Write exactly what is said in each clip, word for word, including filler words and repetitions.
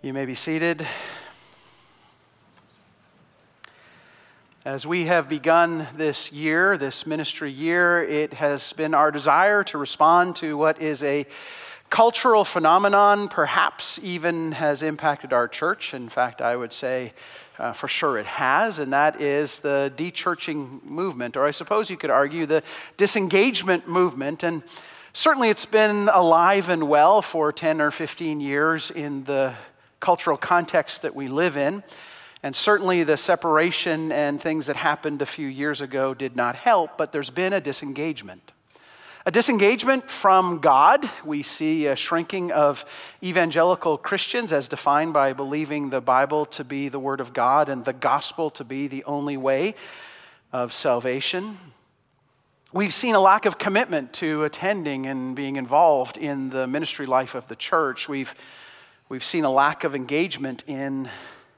You may be seated. As we have begun this year, this ministry year, it has been our desire to respond to what is a cultural phenomenon, perhaps even has impacted our church. In fact, I would say uh, for sure it has, and that is the de-churching movement, or I suppose you could argue the disengagement movement. And certainly it's been alive and well for ten or fifteen years in the cultural context that we live in. And certainly the separation and things that happened a few years ago did not help, but there's been a disengagement. A disengagement from God. We see a shrinking of evangelical Christians as defined by believing the Bible to be the Word of God and the gospel to be the only way of salvation. We've seen a lack of commitment to attending and being involved in the ministry life of the church. We've We've seen a lack of engagement in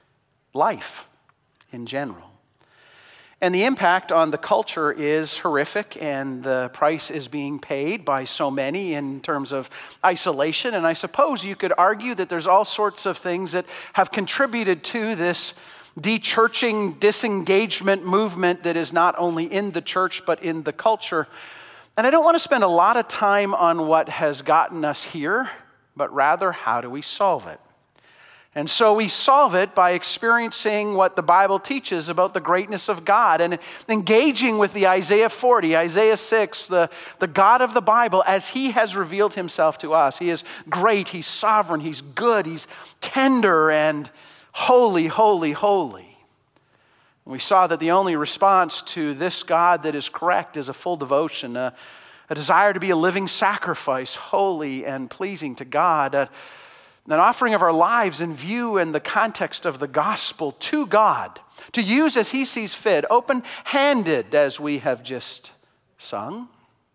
life in general. And the impact on the culture is horrific, and the price is being paid by so many in terms of isolation. And I suppose you could argue that there's all sorts of things that have contributed to this de-churching, disengagement movement that is not only in the church but in the culture. And I don't want to spend a lot of time on what has gotten us here, but rather, how do we solve it? And so we solve it by experiencing what the Bible teaches about the greatness of God and engaging with the Isaiah forty, Isaiah six, the, the God of the Bible as He has revealed Himself to us. He is great, He's sovereign, He's good, He's tender and holy, holy, holy. And we saw that the only response to this God that is correct is a full devotion, a A desire to be a living sacrifice, holy and pleasing to God, a, an offering of our lives in view and the context of the gospel to God, to use as He sees fit, open-handed, as we have just sung.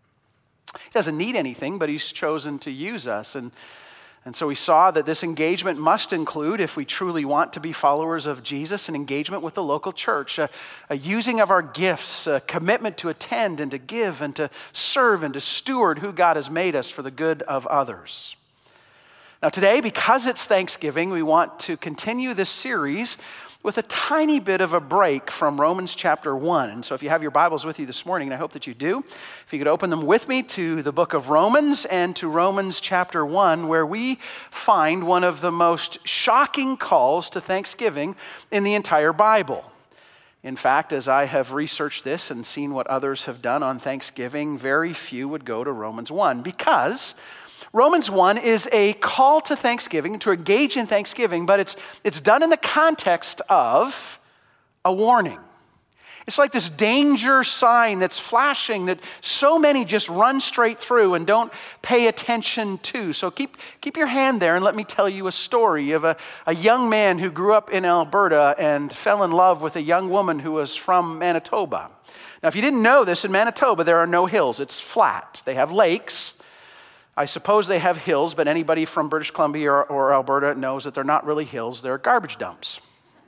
He doesn't need anything, but He's chosen to use us. And And so we saw that this engagement must include, if we truly want to be followers of Jesus, an engagement with the local church, a, a using of our gifts, a commitment to attend and to give and to serve and to steward who God has made us for the good of others. Now today, because it's Thanksgiving, we want to continue this series with a tiny bit of a break from Romans chapter one. And so if you have your Bibles with you this morning, and I hope that you do, if you could open them with me to the book of Romans and to Romans chapter one, where we find one of the most shocking calls to thanksgiving in the entire Bible. In fact, as I have researched this and seen what others have done on Thanksgiving, very few would go to Romans one, because Romans one is a call to thanksgiving, to engage in thanksgiving, but it's, it's done in the context of a warning. It's like this danger sign that's flashing that so many just run straight through and don't pay attention to. So keep, keep your hand there and let me tell you a story of a, a young man who grew up in Alberta and fell in love with a young woman who was from Manitoba. Now, if you didn't know this, in Manitoba there are no hills. It's flat. They have lakes. I suppose they have hills, but anybody from British Columbia or, or Alberta knows that they're not really hills, they're garbage dumps.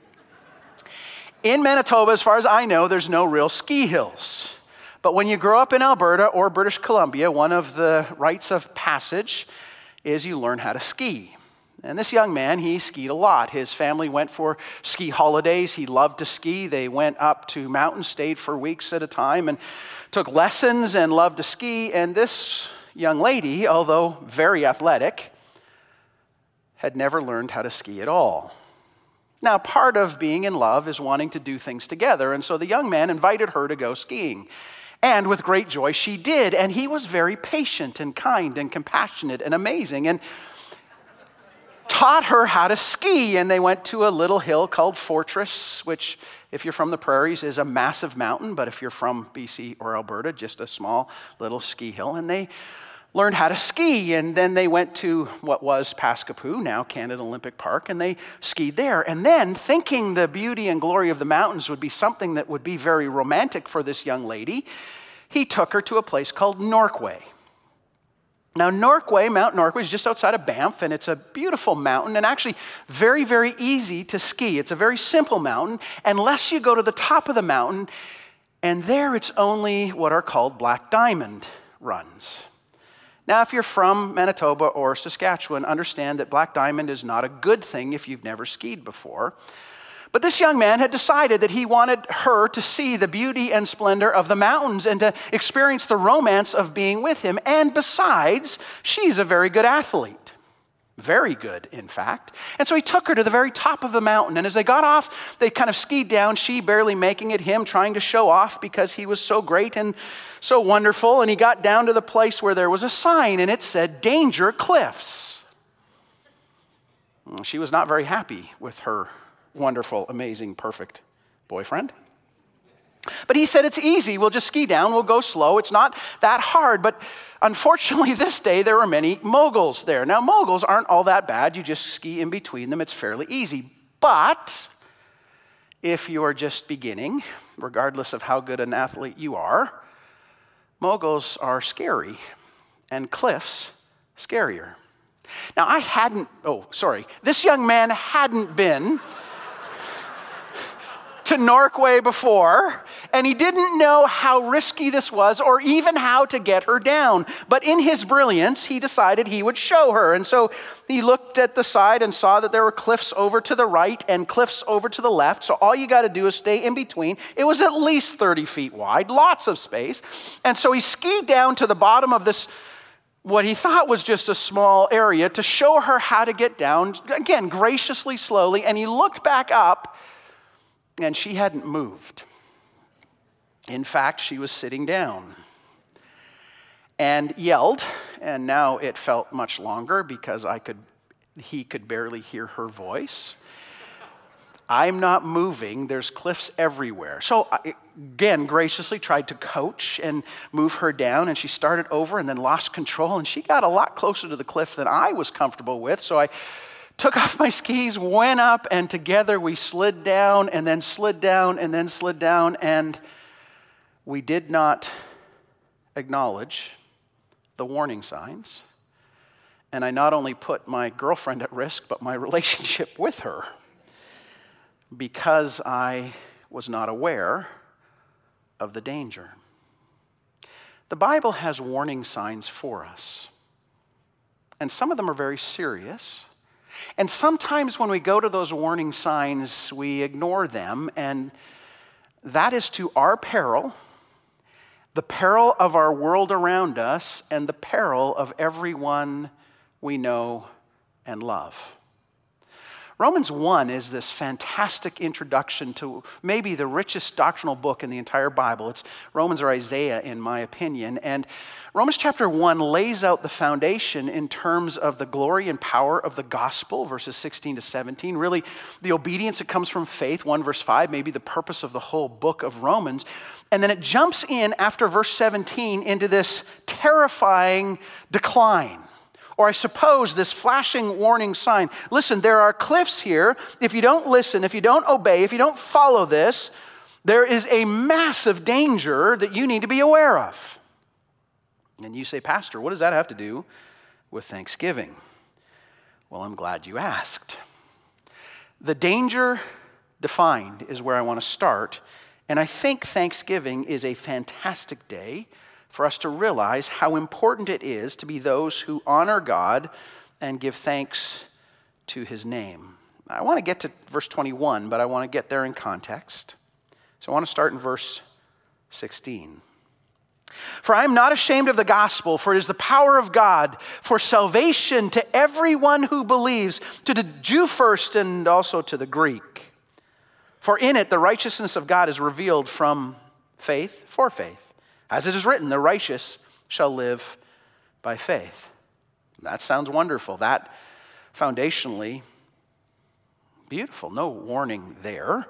In Manitoba, as far as I know, there's no real ski hills. But when you grow up in Alberta or British Columbia, one of the rites of passage is you learn how to ski. And this young man, he skied a lot. His family went for ski holidays. He loved to ski. They went up to mountains, stayed for weeks at a time, and took lessons and loved to ski. And this young lady, although very athletic, had never learned how to ski at all. Now, part of being in love is wanting to do things together, and so the young man invited her to go skiing. And with great joy, she did, and he was very patient and kind and compassionate and amazing, and taught her how to ski. And they went to a little hill called Fortress, which, if you're from the prairies, is a massive mountain, but if you're from B C or Alberta, just a small little ski hill. And they learned how to ski, and then they went to what was Paskapoo, now Canada Olympic Park, and they skied there. And then, thinking the beauty and glory of the mountains would be something that would be very romantic for this young lady, he took her to a place called Norquay. Now, Norquay, Mount Norquay, is just outside of Banff, and it's a beautiful mountain, and actually very, very easy to ski. It's a very simple mountain, unless you go to the top of the mountain, and there it's only what are called black diamond runs. Now, if you're from Manitoba or Saskatchewan, understand that Black Diamond is not a good thing if you've never skied before. But this young man had decided that he wanted her to see the beauty and splendor of the mountains and to experience the romance of being with him. And besides, she's a very good athlete. Very good, in fact. And so he took her to the very top of the mountain. And as they got off, they kind of skied down, she barely making it, him trying to show off because he was so great and so wonderful. And he got down to the place where there was a sign, and it said, "Danger Cliffs." Well, she was not very happy with her wonderful, amazing, perfect boyfriend. But he said, "It's easy. We'll just ski down. We'll go slow. It's not that hard." But unfortunately, this day, there were many moguls there. Now, moguls aren't all that bad. You just ski in between them. It's fairly easy. But if you are just beginning, regardless of how good an athlete you are, moguls are scary and cliffs scarier. Now, I hadn't, oh, sorry, this young man hadn't been to Norquay before, and he didn't know how risky this was or even how to get her down. But in his brilliance, he decided he would show her. And so he looked at the side and saw that there were cliffs over to the right and cliffs over to the left. So all you got to do is stay in between. It was at least thirty feet wide, lots of space. And so he skied down to the bottom of this, what he thought was just a small area, to show her how to get down, again, graciously, slowly. And he looked back up, and she hadn't moved. In fact, she was sitting down and yelled, and now it felt much longer because I could, he could barely hear her voice. "I'm not moving. There's cliffs everywhere." So I, again, graciously tried to coach and move her down, and she started over and then lost control, and she got a lot closer to the cliff than I was comfortable with. So I took off my skis, went up, and together we slid down and then slid down and then slid down, and we did not acknowledge the warning signs. And I not only put my girlfriend at risk, but my relationship with her, because I was not aware of the danger. The Bible has warning signs for us, and some of them are very serious. And sometimes when we go to those warning signs, we ignore them, and that is to our peril, the peril of our world around us, and the peril of everyone we know and love. Romans one is this fantastic introduction to maybe the richest doctrinal book in the entire Bible. It's Romans or Isaiah, in my opinion. And Romans chapter one lays out the foundation in terms of the glory and power of the gospel, verses sixteen to seventeen. Really, the obedience that comes from faith, one verse five, maybe the purpose of the whole book of Romans. And then it jumps in after verse seventeen into this terrifying decline. Or I suppose this flashing warning sign. Listen, there are cliffs here. If you don't listen, if you don't obey, if you don't follow this, there is a massive danger that you need to be aware of. And you say, "Pastor, what does that have to do with Thanksgiving?" Well, I'm glad you asked. The danger defined is where I want to start. And I think Thanksgiving is a fantastic day for us to realize how important it is to be those who honor God and give thanks to his name. I want to get to verse twenty-one, but I want to get there in context. So I want to start in verse sixteen. "For I am not ashamed of the gospel, for it is the power of God for salvation to everyone who believes, to the Jew first and also to the Greek. For in it the righteousness of God is revealed from faith for faith. As it is written, the righteous shall live by faith." That sounds wonderful. That foundationally beautiful. No warning there.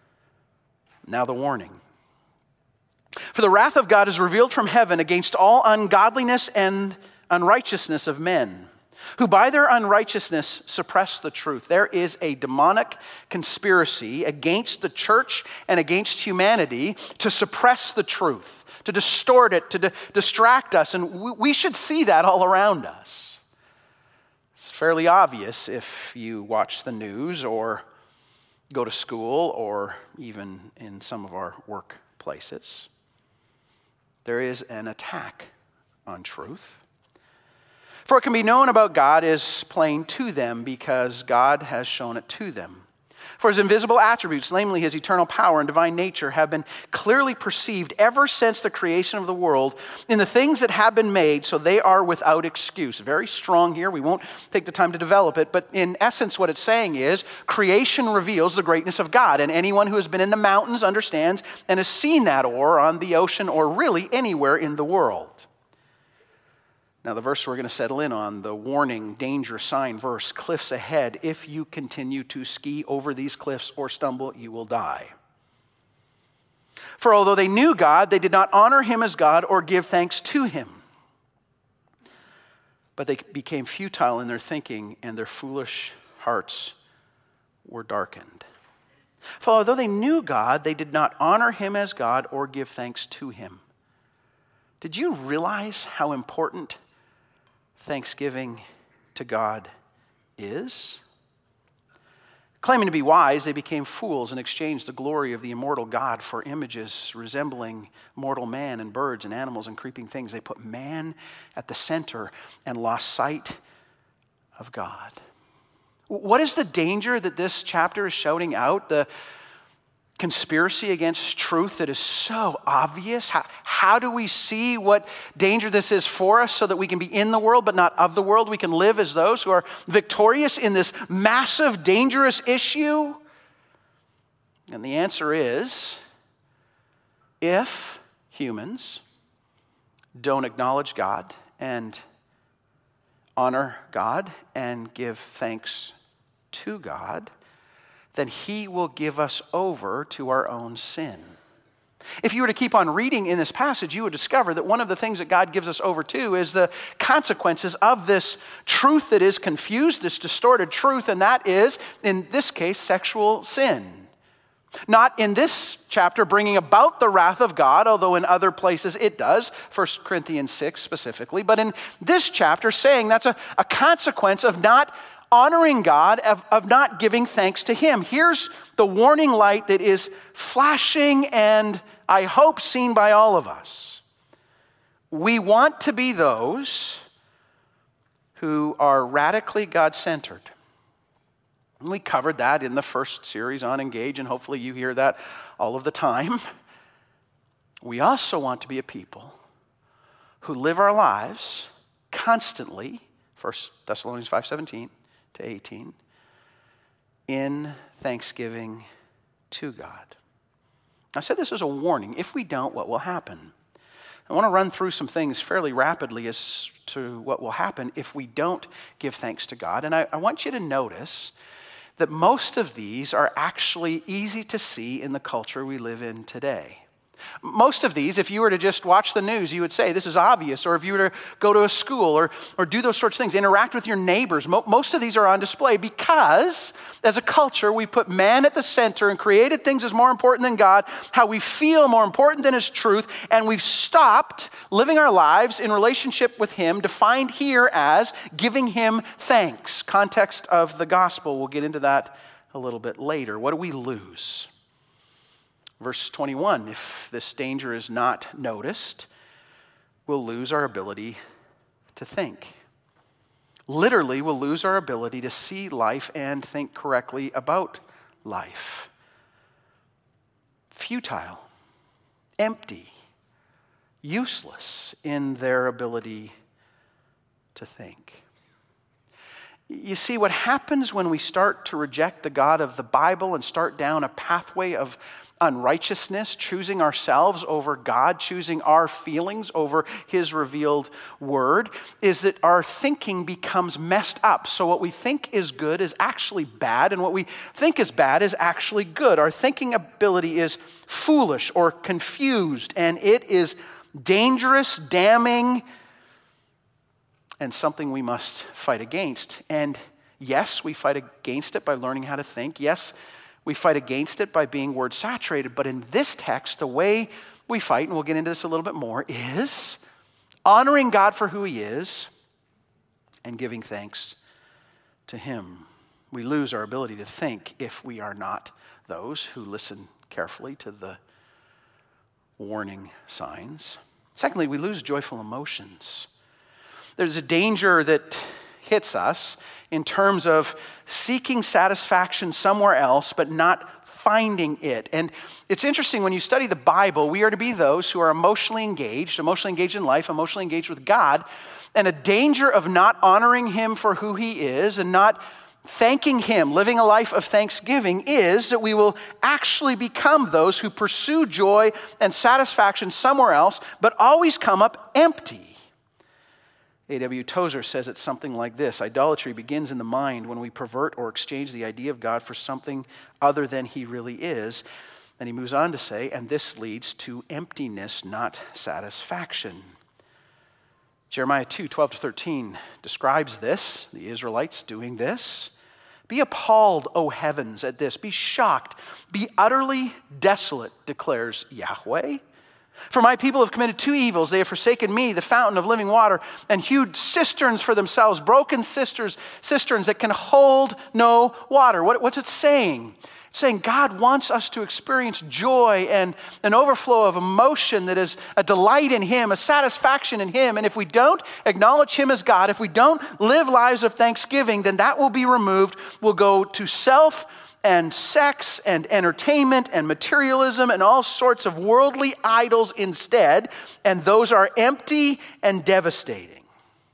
Now the warning. "For the wrath of God is revealed from heaven against all ungodliness and unrighteousness of men, who by their unrighteousness suppress the truth." There is a demonic conspiracy against the church and against humanity to suppress the truth, to distort it, to di- distract us. And we, we should see that all around us. It's fairly obvious if you watch the news or go to school or even in some of our workplaces. There is an attack on truth. For what can be known about God is plain to them because God has shown it to them. For his invisible attributes, namely his eternal power and divine nature, have been clearly perceived ever since the creation of the world in the things that have been made, so they are without excuse. Very strong here. We won't take the time to develop it, but in essence what it's saying is creation reveals the greatness of God, and anyone who has been in the mountains understands and has seen that, or on the ocean, or really anywhere in the world. Now, the verse we're going to settle in on, the warning, danger sign verse, cliffs ahead. If you continue to ski over these cliffs or stumble, you will die. For although they knew God, they did not honor him as God or give thanks to him. But they became futile in their thinking, and their foolish hearts were darkened. For although they knew God, they did not honor him as God or give thanks to him. Did you realize how important thanksgiving to God is? Claiming to be wise, they became fools and exchanged the glory of the immortal God for images resembling mortal man and birds and animals and creeping things. They put man at the center and lost sight of God. What is the danger that this chapter is shouting out? The conspiracy against truth that is so obvious? How, how do we see what danger this is for us so that we can be in the world but not of the world? We can live as those who are victorious in this massive, dangerous issue? And the answer is, if humans don't acknowledge God and honor God and give thanks to God, then he will give us over to our own sin. If you were to keep on reading in this passage, you would discover that one of the things that God gives us over to is the consequences of this truth that is confused, this distorted truth, and that is, in this case, sexual sin. Not in this chapter bringing about the wrath of God, although in other places it does, First Corinthians six specifically, but in this chapter saying that's a, a consequence of not honoring God, of, of not giving thanks to him. Here's the warning light that is flashing and I hope seen by all of us. We want to be those who are radically God-centered. And we covered that in the first series on Engage, and hopefully you hear that all of the time. We also want to be a people who live our lives constantly, First Thessalonians five seventeen, to eighteen, in thanksgiving to God. I said this as a warning. If we don't, what will happen? I want to run through some things fairly rapidly as to what will happen if we don't give thanks to God. And I, I want you to notice that most of these are actually easy to see in the culture we live in today. Most of these, if you were to just watch the news, you would say this is obvious. Or if you were to go to a school or, or do those sorts of things, interact with your neighbors, mo- most of these are on display because as a culture, we put man at the center and created things as more important than God, how we feel more important than his truth, and we've stopped living our lives in relationship with him, defined here as giving him thanks. Context of the gospel, we'll get into that a little bit later. What do we lose? Verse twenty-one, if this danger is not noticed, we'll lose our ability to think. Literally, we'll lose our ability to see life and think correctly about life. Futile, empty, useless in their ability to think. You see, what happens when we start to reject the God of the Bible and start down a pathway of unrighteousness, choosing ourselves over God, choosing our feelings over his revealed word, is that our thinking becomes messed up. So what we think is good is actually bad, and what we think is bad is actually good. Our thinking ability is foolish or confused, and it is dangerous, damning, and something we must fight against. And yes, we fight against it by learning how to think. Yes, we fight against it by being word saturated. But in this text, the way we fight, and we'll get into this a little bit more, is honoring God for who he is and giving thanks to him. We lose our ability to think if we are not those who listen carefully to the warning signs. Secondly, we lose joyful emotions. There's a danger that hits us in terms of seeking satisfaction somewhere else, but not finding it. And it's interesting, when you study the Bible, we are to be those who are emotionally engaged, emotionally engaged in life, emotionally engaged with God, and a danger of not honoring him for who he is and not thanking him, living a life of thanksgiving, is that we will actually become those who pursue joy and satisfaction somewhere else, but always come up empty. A W Tozer says it's something like this: idolatry begins in the mind when we pervert or exchange the idea of God for something other than he really is. And he moves on to say, and this leads to emptiness, not satisfaction. Jeremiah two, twelve to thirteen describes this, the Israelites doing this. Be appalled, O heavens, at this. Be shocked. Be utterly desolate, declares Yahweh. For my people have committed two evils. They have forsaken me, the fountain of living water, and hewed cisterns for themselves, broken cisterns, cisterns that can hold no water. What, what's it saying? It's saying God wants us to experience joy and an overflow of emotion that is a delight in him, a satisfaction in him. And if we don't acknowledge him as God, if we don't live lives of thanksgiving, then that will be removed. We'll go to self and sex and entertainment and materialism and all sorts of worldly idols instead, and those are empty and devastating.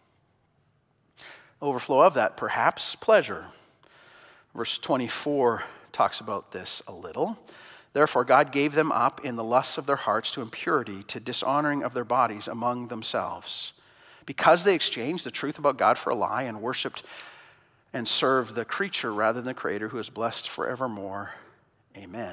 Overflow of that, perhaps, pleasure. Verse twenty-four talks about this a little. Therefore, God gave them up in the lusts of their hearts to impurity, to dishonoring of their bodies among themselves, because they exchanged the truth about God for a lie and worshiped and served the creature rather than the Creator, who is blessed forevermore. Amen.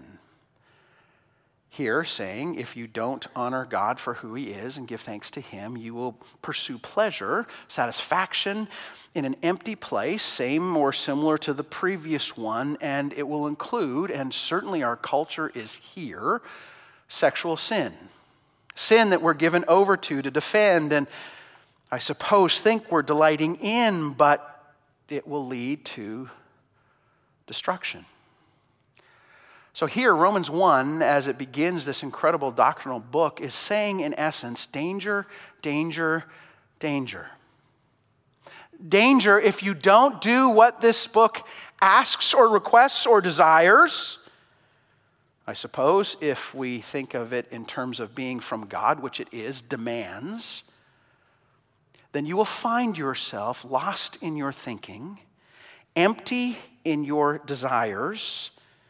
Here saying, if you don't honor God for who he is and give thanks to him, you will pursue pleasure, satisfaction in an empty place, same or similar to the previous one, and it will include, and certainly our culture is here, sexual sin. Sin that we're given over to to defend and I suppose think we're delighting in, but it will lead to destruction. So here, Romans one, as it begins this incredible doctrinal book, is saying in essence, danger, danger, danger. Danger if you don't do what this book asks or requests or desires. I suppose if we think of it in terms of being from God, which it is, demands, then you will find yourself lost in your thinking, empty in your desires,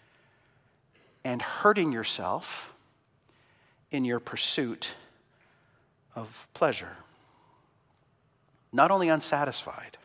and hurting yourself in your pursuit of pleasure. Not only unsatisfied,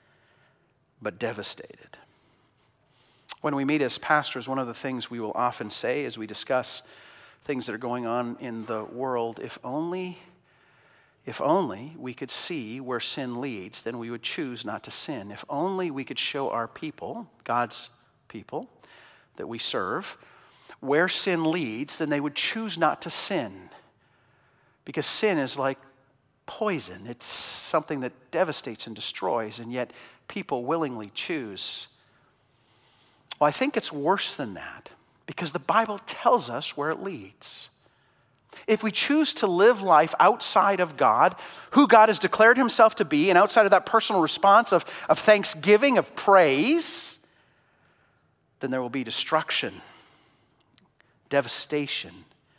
but devastated. When we meet as pastors, one of the things we will often say as we discuss things that are going on in the world, if only, if only we could see where sin leads, then we would choose not to sin. If only we could show our people, God's people that we serve, where sin leads, then they would choose not to sin. Because sin is like poison. It's something that devastates and destroys, and yet people willingly choose. Well, I think it's worse than that, because the Bible tells us where it leads. If we choose to live life outside of God, who God has declared himself to be, and outside of that personal response of, of thanksgiving, of praise, then there will be destruction, devastation,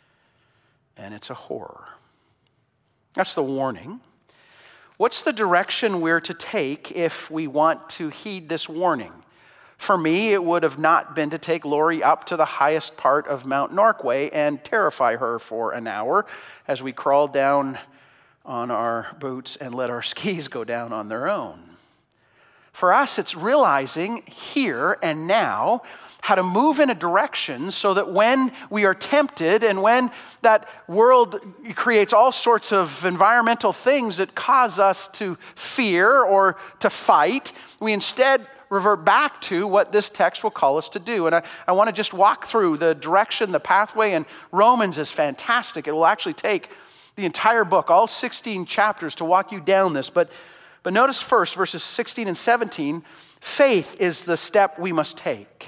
and it's a horror. That's the warning. What's the direction we're to take if we want to heed this warning? For me, it would have not been to take Lori up to the highest part of Mount Norquay and terrify her for an hour as we crawled down on our boots and let our skis go down on their own. For us, it's realizing here and now how to move in a direction so that when we are tempted and when that world creates all sorts of environmental things that cause us to fear or to fight, we instead revert back to what this text will call us to do. And I, I want to just walk through the direction, the pathway, and Romans is fantastic. It will actually take the entire book, all sixteen chapters, to walk you down this. But, but notice first, verses sixteen and seventeen, faith is the step we must take.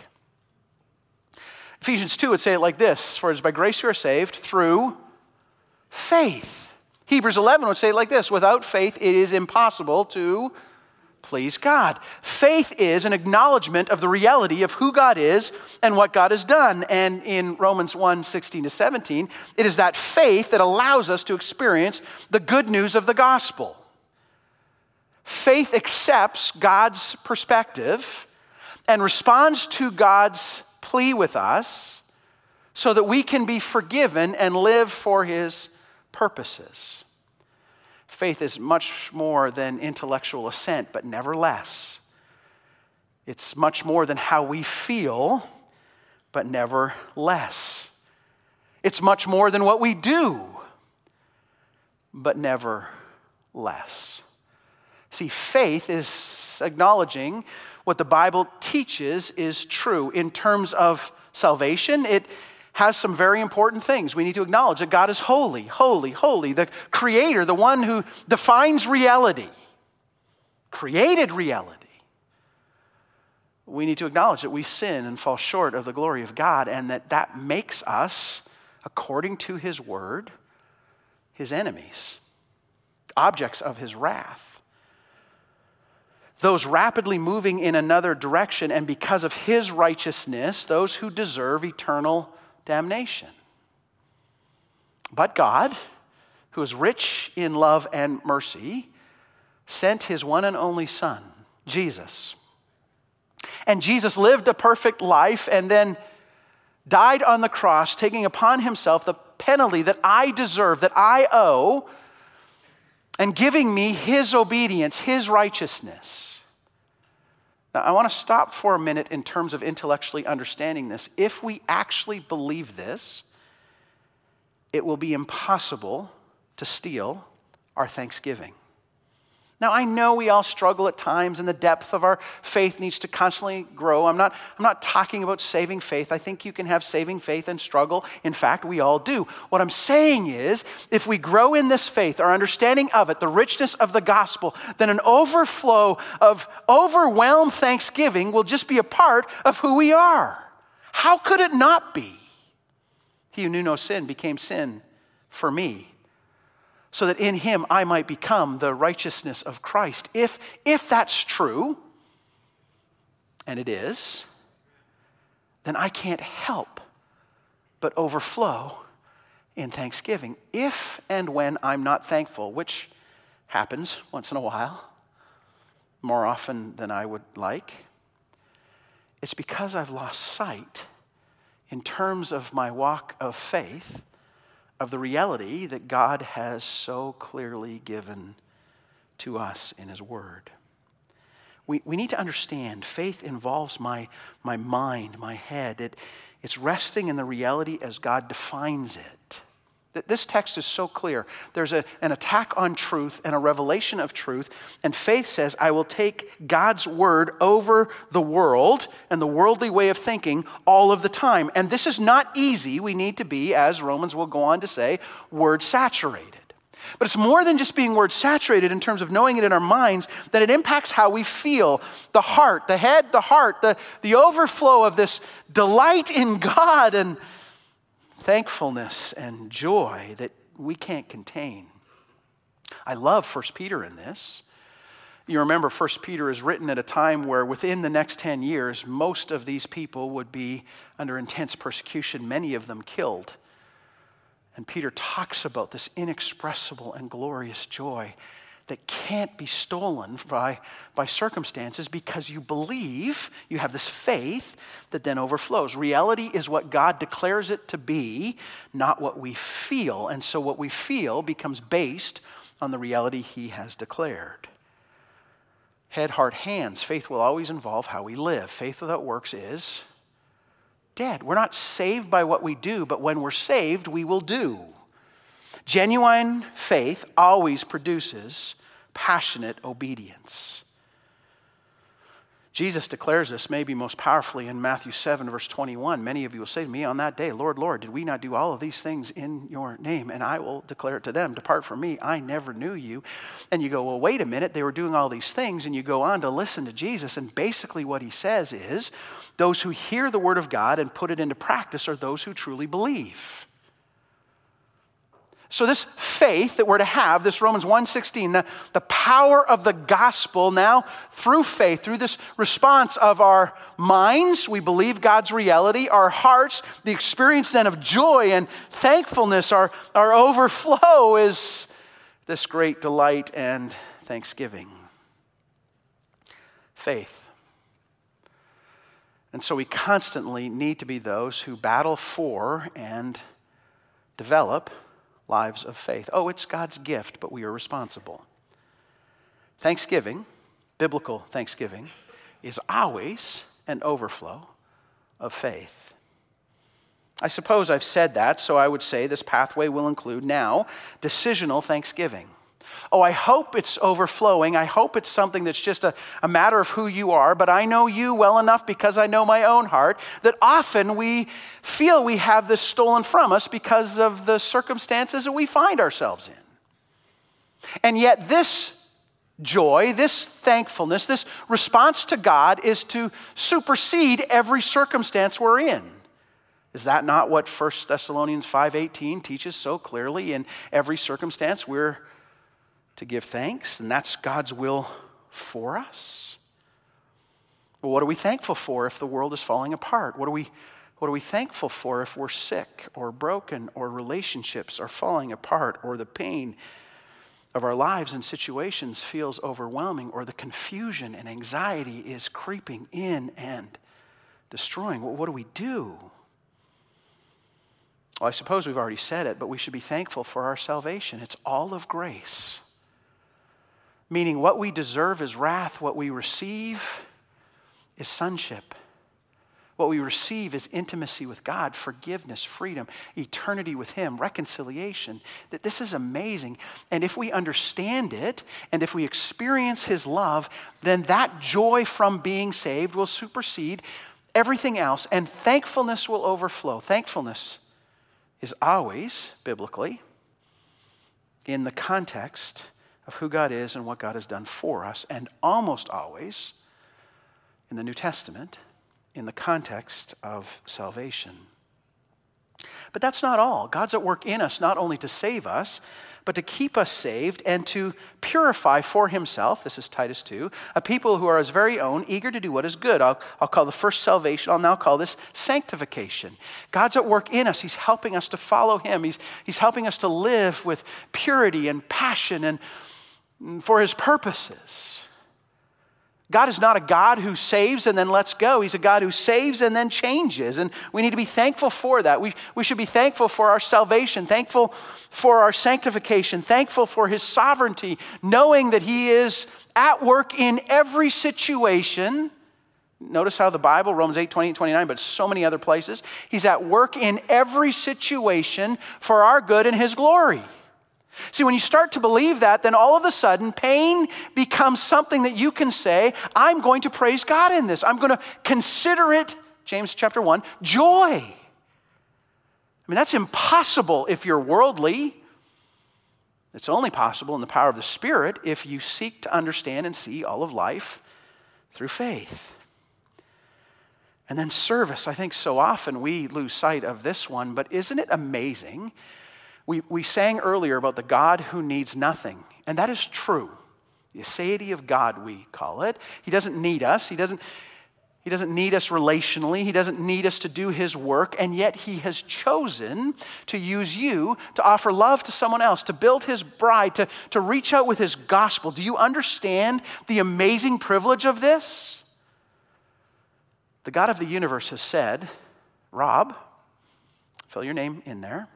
Ephesians two would say it like this: for it is by grace you are saved through faith. Hebrews eleven would say it like this: without faith, it is impossible to please God. Faith is an acknowledgement of the reality of who God is and what God has done. And in Romans one, sixteen to seventeen, it is that faith that allows us to experience the good news of the gospel. Faith accepts God's perspective and responds to God's plea with us so that we can be forgiven and live for his purposes. Faith is much more than intellectual assent, but never less. It's much more than how we feel, but never less. It's much more than what we do, but never less. See, faith is acknowledging what the Bible teaches is true. In terms of salvation, it has some very important things. We need to acknowledge that God is holy, holy, holy, the creator, the one who defines reality, created reality. We need to acknowledge that we sin and fall short of the glory of God, and that that makes us, according to his word, his enemies, objects of his wrath. Those rapidly moving in another direction, and because of his righteousness, those who deserve eternal damnation. But God, who is rich in love and mercy, sent his one and only Son, Jesus. And Jesus lived a perfect life and then died on the cross, taking upon himself the penalty that I deserve, that I owe, and giving me his obedience, his righteousness. Now, I want to stop for a minute in terms of intellectually understanding this. If we actually believe this, it will be impossible to steal our thanksgiving. Now, I know we all struggle at times, and the depth of our faith needs to constantly grow. I'm not, I'm not talking about saving faith. I think you can have saving faith and struggle. In fact, we all do. What I'm saying is, if we grow in this faith, our understanding of it, the richness of the gospel, then an overflow of overwhelmed thanksgiving will just be a part of who we are. How could it not be? He who knew no sin became sin for me, so that in him I might become the righteousness of Christ. If, if that's true, and it is, then I can't help but overflow in thanksgiving. If and when I'm not thankful, which happens once in a while, more often than I would like, it's because I've lost sight in terms of my walk of faith of the reality that God has so clearly given to us in his word. We, we need to understand faith involves my, my mind, my head. It, it's resting in the reality as God defines it. This text is so clear. There's a, an attack on truth and a revelation of truth. And faith says, I will take God's word over the world and the worldly way of thinking all of the time. And this is not easy. We need to be, as Romans will go on to say, word saturated. But it's more than just being word saturated in terms of knowing it in our minds, that it impacts how we feel. The heart, the head, the heart, the, the overflow of this delight in God and thankfulness and joy that we can't contain. I love First Peter in this. You remember First Peter is written at a time where within the next ten years, most of these people would be under intense persecution, many of them killed. And Peter talks about this inexpressible and glorious joy that can't be stolen by, by circumstances, because you believe, you have this faith that then overflows. Reality is what God declares it to be, not what we feel. And so what we feel becomes based on the reality he has declared. Head, heart, hands. Faith will always involve how we live. Faith without works is dead. We're not saved by what we do, but when we're saved, we will do. Genuine faith always produces passionate obedience. Jesus declares this maybe most powerfully in Matthew seven, verse twenty-one. Many of you will say to me on that day, Lord, Lord, did we not do all of these things in your name? And I will declare it to them, depart from me, I never knew you. And you go, well, wait a minute, they were doing all these things. And you go on to listen to Jesus. And basically what he says is, those who hear the word of God and put it into practice are those who truly believe. So this faith that we're to have, this Romans one sixteen, the, the power of the gospel now through faith, through this response of our minds, we believe God's reality, our hearts, the experience then of joy and thankfulness, our, our overflow is this great delight and thanksgiving. Faith. And so we constantly need to be those who battle for and develop lives of faith. Oh, it's God's gift, but we are responsible. Thanksgiving, biblical thanksgiving, is always an overflow of faith. I suppose I've said that, so I would say this pathway will include now decisional thanksgiving. Oh, I hope it's overflowing. I hope it's something that's just a, a matter of who you are, but I know you well enough because I know my own heart that often we feel we have this stolen from us because of the circumstances that we find ourselves in. And yet this joy, this thankfulness, this response to God is to supersede every circumstance we're in. Is that not what First Thessalonians five eighteen teaches so clearly? In every circumstance we're to give thanks, and that's God's will for us. But what are we thankful for if the world is falling apart? What are we, what are we thankful for if we're sick or broken or relationships are falling apart or the pain of our lives and situations feels overwhelming or the confusion and anxiety is creeping in and destroying? Well, what do we do? Well, I suppose we've already said it, but we should be thankful for our salvation. It's all of grace. Meaning what we deserve is wrath, what we receive is sonship. What we receive is intimacy with God, forgiveness, freedom, eternity with Him, reconciliation. That this is amazing. And if we understand it, and if we experience His love, then that joy from being saved will supersede everything else, and thankfulness will overflow. Thankfulness is always, biblically, in the context of who God is and what God has done for us, and almost always, in the New Testament, in the context of salvation. But that's not all. God's at work in us not only to save us, but to keep us saved and to purify for Himself, this is Titus two, a people who are His very own, eager to do what is good. I'll, I'll call the first salvation, I'll now call this sanctification. God's at work in us. He's helping us to follow Him. He's, he's helping us to live with purity and passion and for His purposes. God is not a God who saves and then lets go. He's a God who saves and then changes. And we need to be thankful for that. We, we should be thankful for our salvation, thankful for our sanctification, thankful for His sovereignty, knowing that He is at work in every situation. Notice how the Bible, Romans eight, twenty-eight, twenty-nine, but so many other places, He's at work in every situation for our good and His glory. See, when you start to believe that, then all of a sudden, pain becomes something that you can say, I'm going to praise God in this. I'm going to consider it, James chapter one, joy. I mean, that's impossible if you're worldly. It's only possible in the power of the Spirit if you seek to understand and see all of life through faith. And then service. I think so often we lose sight of this one, but isn't it amazing? We, we sang earlier about the God who needs nothing, and that is true. The aseity of God, we call it. He doesn't need us. He doesn't, he doesn't need us relationally. He doesn't need us to do His work, and yet He has chosen to use you to offer love to someone else, to build His bride, to, to reach out with His gospel. Do you understand the amazing privilege of this? The God of the universe has said, Rob, fill your name in there.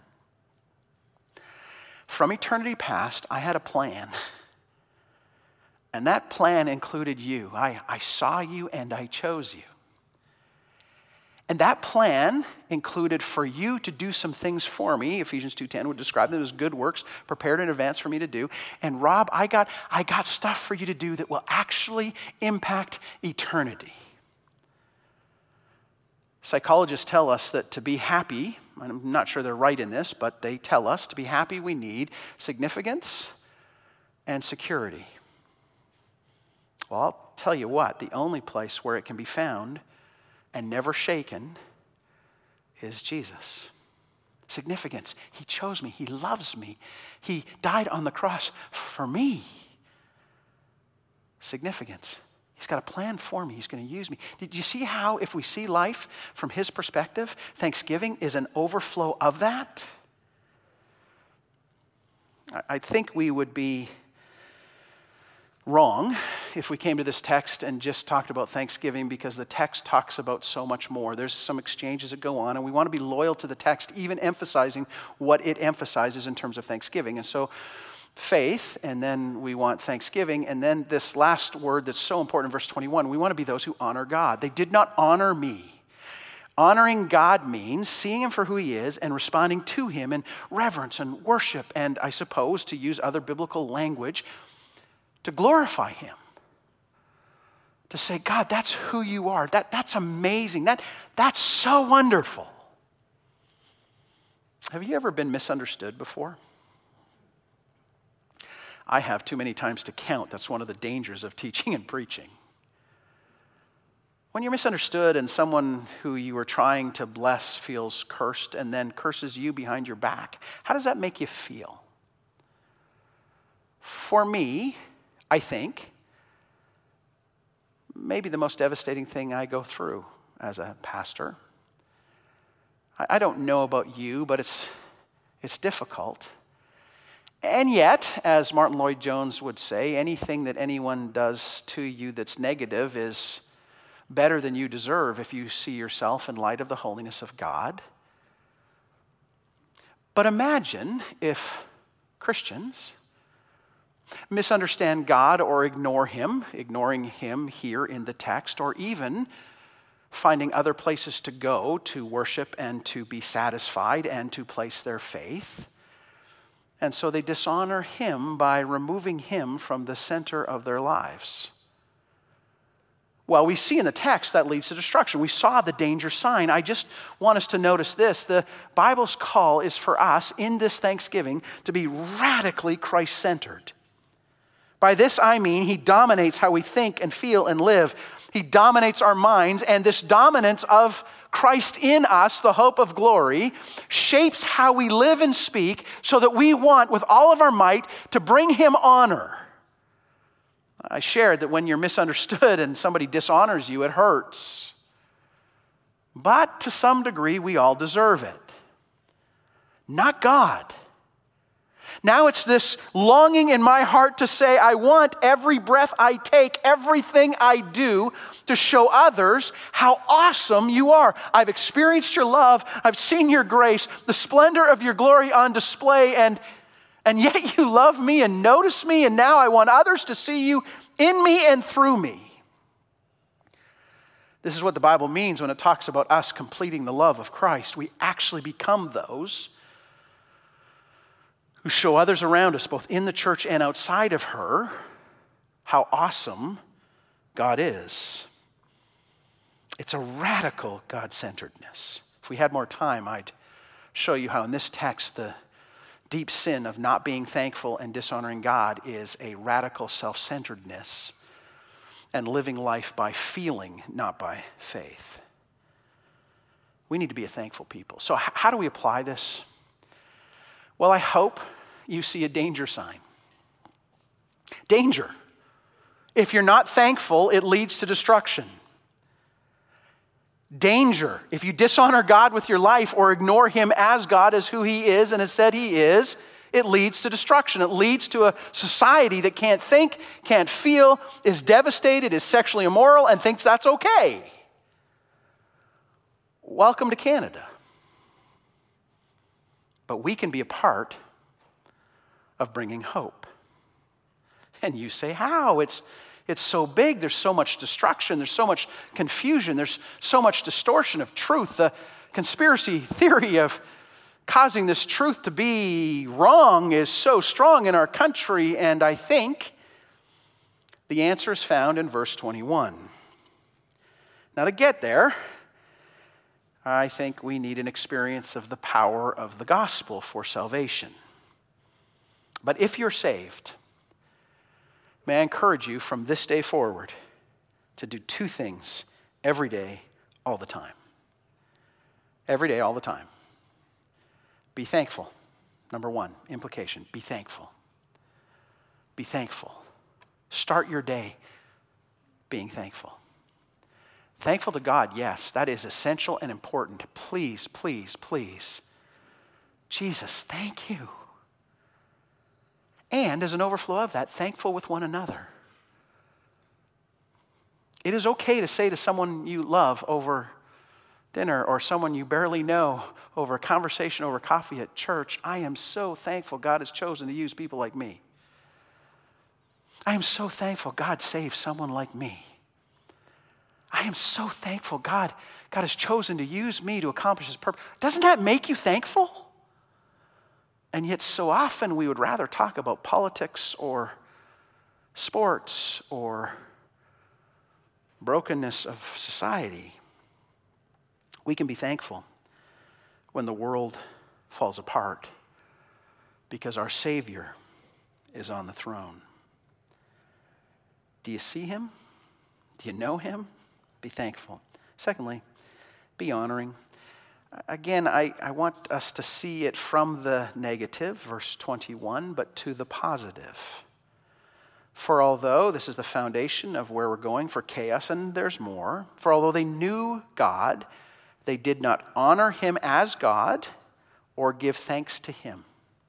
From eternity past, I had a plan. And that plan included you. I, I saw you and I chose you. And that plan included for you to do some things for me. Ephesians two ten would describe them as good works prepared in advance for me to do. And Rob, I got, I got stuff for you to do that will actually impact eternity. Psychologists tell us that to be happy, I'm not sure they're right in this, but they tell us to be happy we need significance and security. Well, I'll tell you what, the only place where it can be found and never shaken is Jesus. Significance. He chose me. He loves me. He died on the cross for me. Significance. He's got a plan for me. He's going to use me. Did you see how, if we see life from his perspective, Thanksgiving is an overflow of that? I think we would be wrong if we came to this text and just talked about Thanksgiving, because the text talks about so much more. There's some exchanges that go on, and we want to be loyal to the text, even emphasizing what it emphasizes in terms of Thanksgiving. And so faith, and then we want thanksgiving, and then this last word that's so important in verse twenty-one, we want to be those who honor God. They did not honor me. Honoring God means seeing him for who he is and responding to him in reverence and worship, and I suppose, to use other biblical language, to glorify him. To say, God, that's who you are. That, that's amazing. That, that's so wonderful. Have you ever been misunderstood before? I have too many times to count. That's one of the dangers of teaching and preaching. When you're misunderstood and someone who you were trying to bless feels cursed and then curses you behind your back, how does that make you feel? For me, I think, maybe the most devastating thing I go through as a pastor. I don't know about you, but it's, it's difficult. And yet, as Martin Lloyd-Jones would say, anything that anyone does to you that's negative is better than you deserve if you see yourself in light of the holiness of God. But imagine if Christians misunderstand God or ignore him, ignoring him here in the text, or even finding other places to go to worship and to be satisfied and to place their faith. And so they dishonor him by removing him from the center of their lives. Well, we see in the text that leads to destruction. We saw the danger sign. I just want us to notice this. The Bible's call is for us in this Thanksgiving to be radically Christ-centered. By this I mean he dominates how we think and feel and live. He dominates our minds, and this dominance of Christ in us, the hope of glory, shapes how we live and speak so that we want with all of our might to bring him honor. I shared that when you're misunderstood and somebody dishonors you, it hurts. But to some degree, we all deserve it. Not God. Now it's this longing in my heart to say, I want every breath I take, everything I do, to show others how awesome you are. I've experienced your love. I've seen your grace, the splendor of your glory on display, and, and yet you love me and notice me, and now I want others to see you in me and through me. This is what the Bible means when it talks about us completing the love of Christ. We actually become those who show others around us, both in the church and outside of her, how awesome God is. It's a radical God-centeredness. If we had more time, I'd show you how in this text the deep sin of not being thankful and dishonoring God is a radical self-centeredness and living life by feeling, not by faith. We need to be a thankful people. So how do we apply this? Well, I hope you see a danger sign. Danger. If you're not thankful, it leads to destruction. Danger. If you dishonor God with your life or ignore him as God, as who he is and has said he is, it leads to destruction. It leads to a society that can't think, can't feel, is devastated, is sexually immoral, and thinks that's okay. Welcome to Canada. But we can be a part of bringing hope. And you say, how? It's, it's so big. There's so much destruction. There's so much confusion. There's so much distortion of truth. The conspiracy theory of causing this truth to be wrong is so strong in our country. And I think the answer is found in verse twenty-one. Now, to get there, I think we need an experience of the power of the gospel for salvation. But if you're saved, may I encourage you from this day forward to do two things every day, all the time. Every day, all the time. Be thankful. Number one, implication, be thankful. Be thankful. Start your day being thankful. Thankful to God, yes, that is essential and important. Please, please, please. Jesus, thank you. And as an overflow of that, thankful with one another. It is okay to say to someone you love over dinner or someone you barely know over a conversation over coffee at church, I am so thankful God has chosen to use people like me. I am so thankful God saved someone like me. I am so thankful God, God has chosen to use me to accomplish His purpose. Doesn't that make you thankful? And yet so often we would rather talk about politics or sports or brokenness of society. We can be thankful when the world falls apart because our Savior is on the throne. Do you see Him? Do you know Him? Be thankful. Secondly, be honoring. Again, I, I want us to see it from the negative, verse twenty-one, but to the positive. For although, this is the foundation of where we're going for chaos, and there's more, for although they knew God, they did not honor Him as God or give thanks to Him.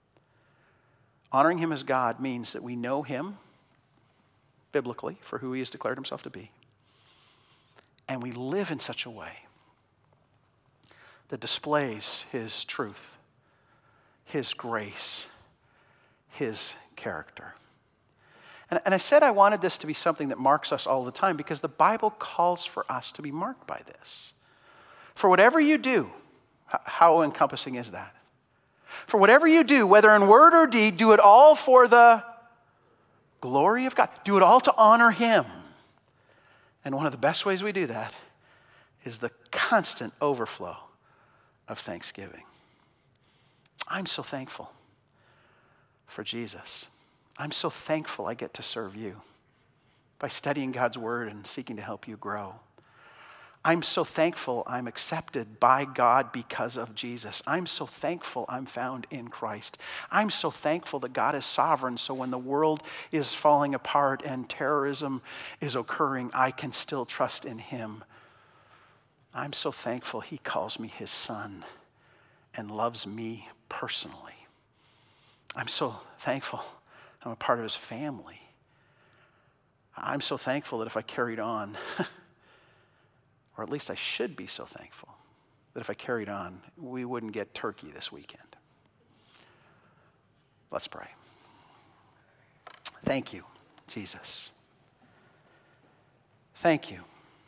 Honoring Him as God means that we know Him biblically for who He has declared Himself to be. And we live in such a way that displays His truth, His grace, His character. And, and I said I wanted this to be something that marks us all the time because the Bible calls for us to be marked by this. For whatever you do, how encompassing is that? For whatever you do, whether in word or deed, do it all for the glory of God. Do it all to honor Him. And one of the best ways we do that is the constant overflow of thanksgiving. I'm so thankful for Jesus. I'm so thankful I get to serve you by studying God's word and seeking to help you grow. I'm so thankful I'm accepted by God because of Jesus. I'm so thankful I'm found in Christ. I'm so thankful that God is sovereign, so when the world is falling apart and terrorism is occurring, I can still trust in Him. I'm so thankful He calls me His son and loves me personally. I'm so thankful I'm a part of His family. I'm so thankful that if I carried on, or at least I should be so thankful that if I carried on, we wouldn't get turkey this weekend. Let's pray. Thank you, Jesus. Thank you.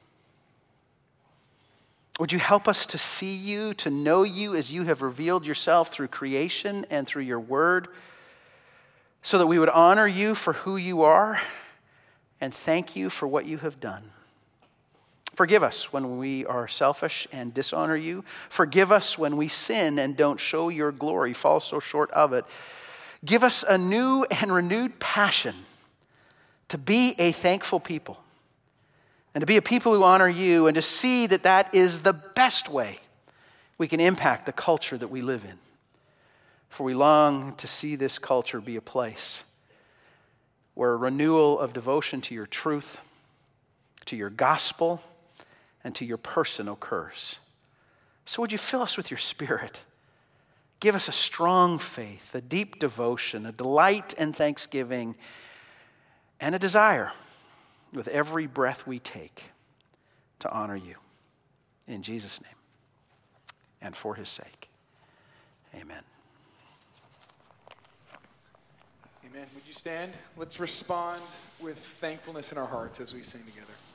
Would you help us to see you, to know you as you have revealed yourself through creation and through your word, so that we would honor you for who you are and thank you for what you have done. Forgive us when we are selfish and dishonor you. Forgive us when we sin and don't show your glory, fall so short of it. Give us a new and renewed passion to be a thankful people and to be a people who honor you and to see that that is the best way we can impact the culture that we live in. For we long to see this culture be a place where a renewal of devotion to your truth, to your gospel, and to your person occurs. So would you fill us with your Spirit? Give us a strong faith, a deep devotion, a delight and thanksgiving, and a desire with every breath we take to honor you. In Jesus' name and for His sake. Amen. Amen. Would you stand? Let's respond with thankfulness in our hearts as we sing together.